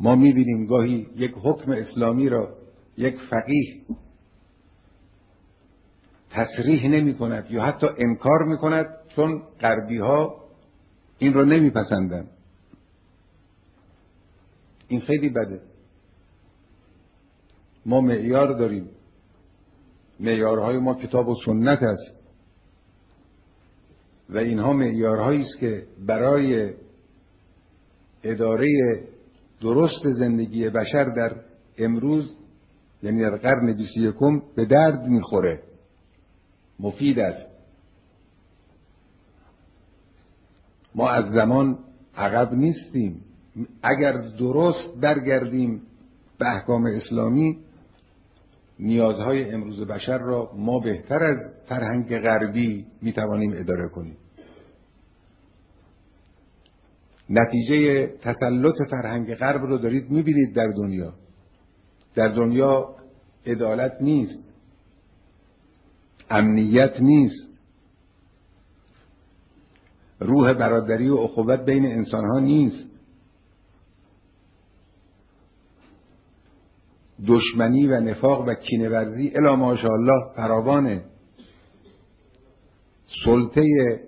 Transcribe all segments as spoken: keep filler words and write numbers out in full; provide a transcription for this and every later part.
ما میبینیم گاهی یک حکم اسلامی را یک فقیه تصریح نمی کند یا حتی انکار می کند چون غربی ها این را نمی پسندند. این خیلی بده. ما معیار داریم، معیارهای ما کتاب و سنت است و اینها معیارهایی است که برای اداره درست زندگی بشر در امروز، یعنی در قرن بیست و یکم، به درد میخوره، مفید است. ما از زمان عقب نیستیم. اگر درست برگردیم به احکام اسلامی، نیازهای امروز بشر را ما بهتر از فرهنگ غربی میتوانیم اداره کنیم. نتیجه تسلط فرهنگ غرب رو دارید میبینید در دنیا. در دنیا عدالت نیست، امنیت نیست، روح برادری و اخوت بین انسانها نیست، دشمنی و نفاق و کینه‌ورزی الا ماشاءالله فراوانه. سلطه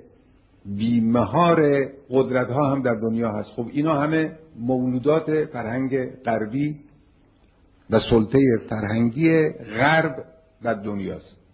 بیمهار قدرت ها هم در دنیا هست. خب اینا همه مولودات فرهنگ غربی و سلطه فرهنگی غرب در دنیاست.